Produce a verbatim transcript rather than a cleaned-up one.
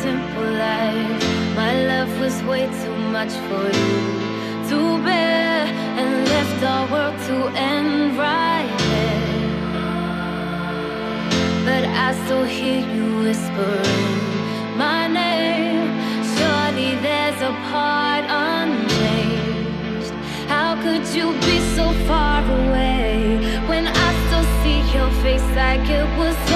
simple life. My love was way too much for you to bear, and left our world to end right there. But I still hear you whispering my name. Surely there's a part unchanged. How could you be so far away when I still see your face like it was